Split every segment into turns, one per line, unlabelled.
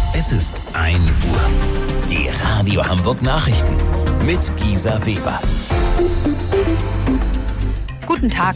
Es ist 1 Uhr. Die Radio Hamburg Nachrichten mit Gisa Weber.
Guten Tag.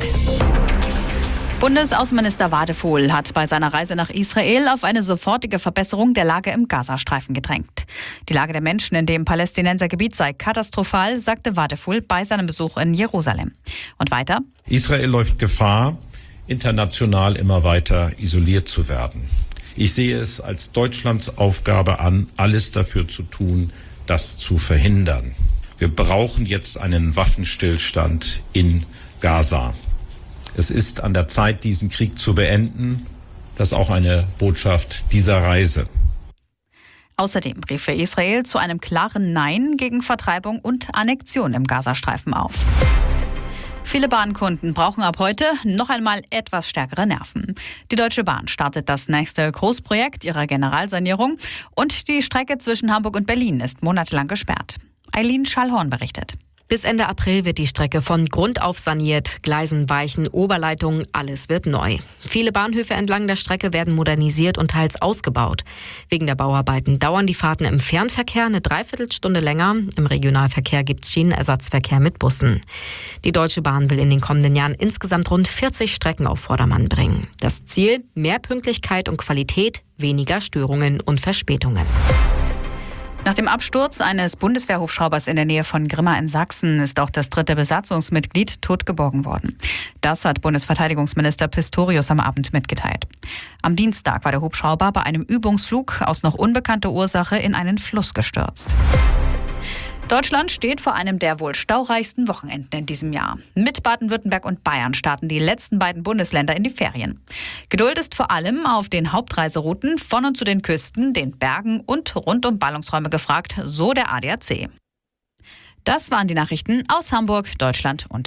Bundesaußenminister Wadephul hat bei seiner Reise nach Israel auf eine sofortige Verbesserung der Lage im Gazastreifen gedrängt. Die Lage der Menschen in dem Palästinensergebiet sei katastrophal, sagte Wadephul bei seinem Besuch in Jerusalem. Und weiter:
Israel läuft Gefahr, international immer weiter isoliert zu werden. Ich sehe es als Deutschlands Aufgabe an, alles dafür zu tun, das zu verhindern. Wir brauchen jetzt einen Waffenstillstand in Gaza. Es ist an der Zeit, diesen Krieg zu beenden. Das ist auch eine Botschaft dieser Reise.
Außerdem rief er Israel zu einem klaren Nein gegen Vertreibung und Annexion im Gazastreifen auf. Viele Bahnkunden brauchen ab heute noch einmal etwas stärkere Nerven. Die Deutsche Bahn startet das nächste Großprojekt ihrer Generalsanierung und die Strecke zwischen Hamburg und Berlin ist monatelang gesperrt. Eileen Schallhorn berichtet.
Bis Ende April wird die Strecke von Grund auf saniert. Gleisen weichen, Oberleitungen, alles wird neu. Viele Bahnhöfe entlang der Strecke werden modernisiert und teils ausgebaut. Wegen der Bauarbeiten dauern die Fahrten im Fernverkehr eine Dreiviertelstunde länger. Im Regionalverkehr gibt es Schienenersatzverkehr mit Bussen. Die Deutsche Bahn will in den kommenden Jahren insgesamt rund 40 Strecken auf Vordermann bringen. Das Ziel: mehr Pünktlichkeit und Qualität, weniger Störungen und Verspätungen.
Nach dem Absturz eines Bundeswehrhubschraubers in der Nähe von Grimma in Sachsen ist auch das 3. Besatzungsmitglied tot geborgen worden. Das hat Bundesverteidigungsminister Pistorius am Abend mitgeteilt. Am Dienstag war der Hubschrauber bei einem Übungsflug aus noch unbekannter Ursache in einen Fluss gestürzt. Deutschland steht vor einem der wohl staureichsten Wochenenden in diesem Jahr. Mit Baden-Württemberg und Bayern starten die letzten beiden Bundesländer in die Ferien. Geduld ist vor allem auf den Hauptreiserouten von und zu den Küsten, den Bergen und rund um Ballungsräume gefragt, so der ADAC. Das waren die Nachrichten aus Hamburg, Deutschland und